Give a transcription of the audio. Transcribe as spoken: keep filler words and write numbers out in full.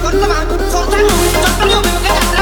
คนสมัครของทั้งจนประโยชน์เป็นกระดาษ